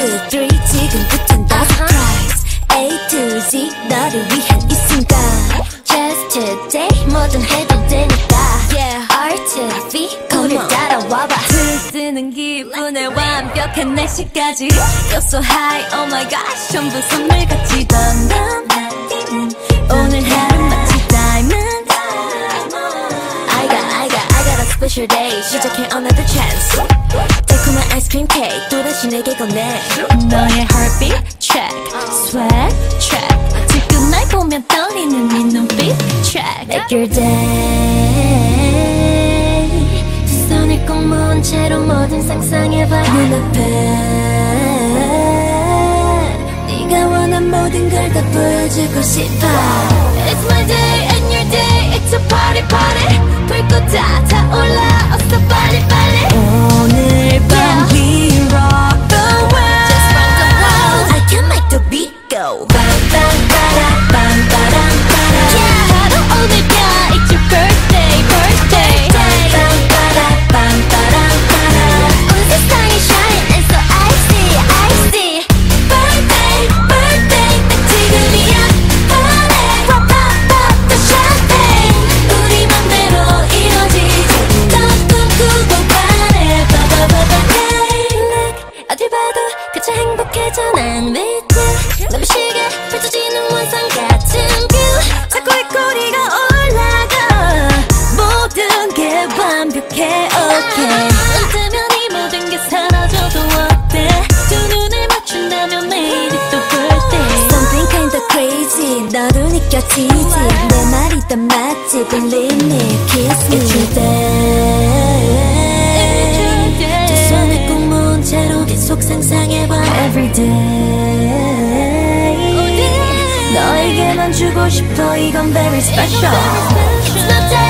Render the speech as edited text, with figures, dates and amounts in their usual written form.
2, 3 지금부턴 다 surprise A to Z 너를 위한 이 순간 Just today 뭐든 해도 되니까 yeah. R to V 거길 따라와봐 들뜨는 기분에 완벽한 날씨까지 Feel so high oh my gosh 전부 선물같이 덤덤 오늘 하루 마치 diamond I got a special day 시작해 another chance 달콤한 아이스크림 케이크 또다시 내게 건네 너의 heartbeat check sweat check 지금 날 보면 떨리는 네 눈빛 check Make your day 두 손을 꼭 모은 채로 뭐든 상상해봐 눈앞에 네가 원한 모든 걸 다 보여주고 싶어 It's my day and your day It's a party party 불꽃 다 타올라 어서 빨리 빨리 오늘 밤 we rock the world Just rock the world I can make the beat go 빰빰빠라빰빠람빠라 Yeah 바로 오늘야 It's your birthday birthday 빰빰빠라빰빠람빠라 온 세상이 shine and so icy icy Birthday birthday 딱 지금이야 Party pop pop pop the champagne 우리 맘대로 이뤄지지 더 꿈꾸고 바래 Look 어딜 봐도 그저 행복해져 난 with you 넘치게 펼쳐지는 원상 같은 view 자꾸 이 꼬리가 올라가 모든 게 완벽해 okay 웃으면 이 모든 게 사라져도 어때 두 눈을 맞춘다면 내일이 또 birthday Something kinda crazy 너도 느껴지지 내 말이 다 맞지 Believe me kiss me It's your day 두 손을 꼭 모은 채로 계속 상상해봐 Everyday 너에게만 주고 싶어 이건 very special It's the day